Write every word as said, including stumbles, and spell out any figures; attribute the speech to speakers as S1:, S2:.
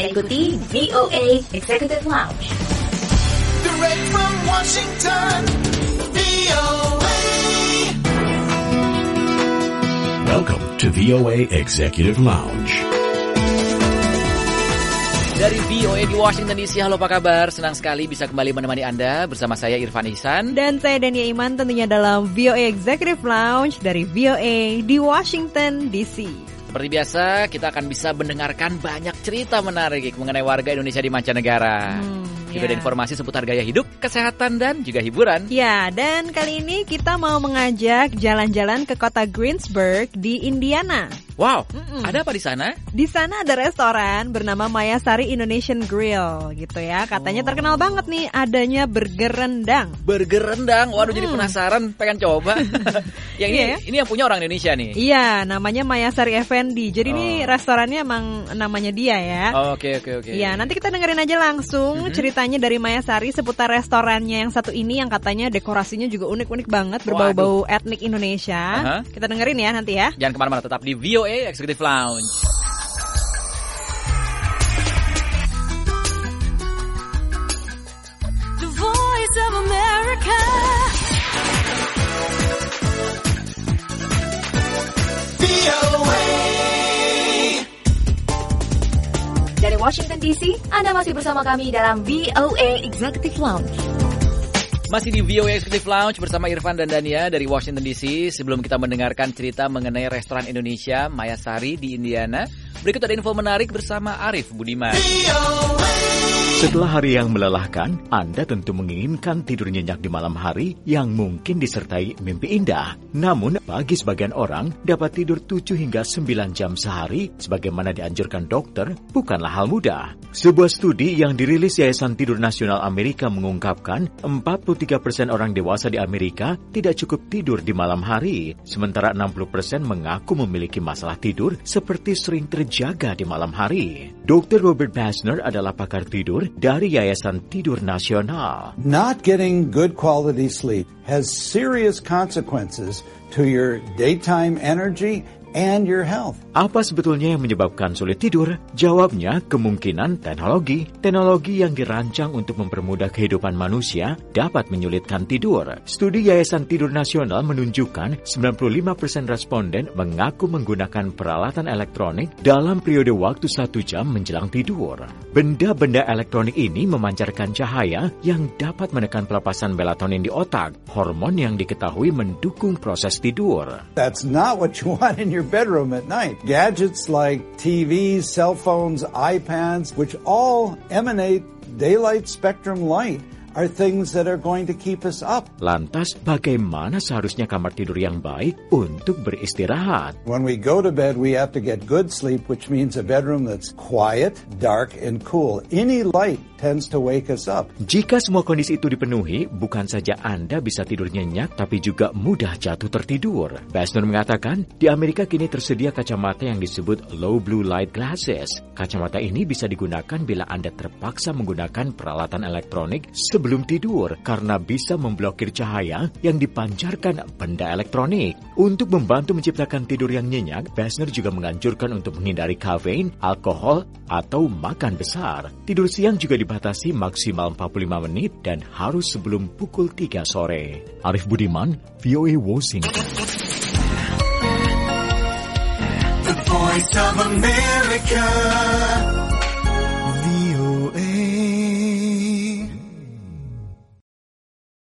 S1: dengan ikuti V O A Executive Lounge.
S2: Direct from Washington, V O A.
S3: Welcome to V O A Executive Lounge.
S4: Dari V O A di Washington D C, halo apa kabar? Senang sekali bisa kembali menemani Anda bersama saya Irfan Ihsan.
S5: Dan saya Dania Iman tentunya dalam V O A Executive Lounge dari V O A di Washington D C.
S4: Seperti biasa, kita akan bisa mendengarkan banyak cerita menarik mengenai warga Indonesia di mancanegara. Hmm, juga ya. Ada informasi seputar gaya hidup, kesehatan, dan juga hiburan.
S5: Ya, dan kali ini kita mau mengajak jalan-jalan ke kota Greensburg di Indiana.
S4: Wow, Mm-mm. ada apa di sana?
S5: Di sana ada restoran bernama Mayasari Indonesian Grill gitu ya. Katanya oh. terkenal banget nih adanya burger rendang.
S4: Burger rendang, waduh mm. jadi penasaran, pengen coba. Yang ini, yeah. ini yang punya orang Indonesia nih.
S5: Iya, namanya Mayasari Effendi. Jadi oh. ini restorannya emang namanya dia ya.
S4: Oke oke oke.
S5: Iya, nanti kita dengerin aja langsung mm-hmm. ceritanya dari Mayasari seputar restorannya yang satu ini yang katanya dekorasinya juga unik-unik banget, berbau-bau Waduh. etnik Indonesia. Uh-huh. Kita dengerin ya nanti ya.
S4: Jangan kemana-mana, tetap di V O A Executive Lounge.
S2: The Voice of America. V O A.
S1: Dari Washington D C, Anda masih bersama kami dalam V O A Executive Lounge.
S4: Masih di V O A Executive Lounge bersama Irfan dan Dania dari Washington D C. Sebelum kita mendengarkan cerita mengenai restoran Indonesia Mayasari di Indiana, berikut ada info menarik bersama Arif Budiman.
S3: Setelah hari yang melelahkan, Anda tentu menginginkan tidur nyenyak di malam hari yang mungkin disertai mimpi indah. Namun, bagi sebagian orang, dapat tidur tujuh hingga sembilan jam sehari, sebagaimana dianjurkan dokter, bukanlah hal mudah. Sebuah studi yang dirilis Yayasan Tidur Nasional Amerika mengungkapkan, empat puluh tiga persen orang dewasa di Amerika tidak cukup tidur di malam hari, sementara enam puluh persen mengaku memiliki masalah tidur seperti sering terjaga di malam hari. dokter Robert Basner adalah pakar tidur dari Yayasan Tidur Nasional.
S6: Not getting good quality sleep has serious consequences to your daytime energy and your health.
S3: Apa sebetulnya yang menyebabkan sulit tidur? Jawabnya, kemungkinan teknologi. Teknologi yang dirancang untuk mempermudah kehidupan manusia dapat menyulitkan tidur. Studi Yayasan Tidur Nasional menunjukkan sembilan puluh lima persen responden mengaku menggunakan peralatan elektronik dalam periode waktu satu jam menjelang tidur. Benda-benda elektronik ini memancarkan cahaya yang dapat menekan pelepasan melatonin di otak, hormon yang diketahui mendukung proses tidur.
S6: That's not what you want in your bedroom at night. Gadgets like T Vs, cell phones, iPads, which all emanate daylight spectrum light, are things that are going to keep us up.
S3: Lantas, bagaimana seharusnya kamar tidur yang baik untuk beristirahat?
S6: When we go to bed, we have to get good sleep, which means a bedroom that's quiet, dark, and cool. Any light tends to wake us up.
S3: Jika semua kondisi itu dipenuhi, bukan saja Anda bisa tidur nyenyak, tapi juga mudah jatuh tertidur. Basner mengatakan, di Amerika kini tersedia kacamata yang disebut low blue light glasses. Kacamata ini bisa digunakan bila Anda terpaksa menggunakan peralatan elektronik sebelum tidur, karena bisa memblokir cahaya yang dipancarkan benda elektronik. Untuk membantu menciptakan tidur yang nyenyak, Basner juga menganjurkan untuk menghindari kafein, alkohol, atau makan besar. Tidur siang juga dibatasi maksimal empat puluh lima menit dan harus sebelum pukul tiga sore. Arif Budiman, V O A Washington.
S2: The Voice of America.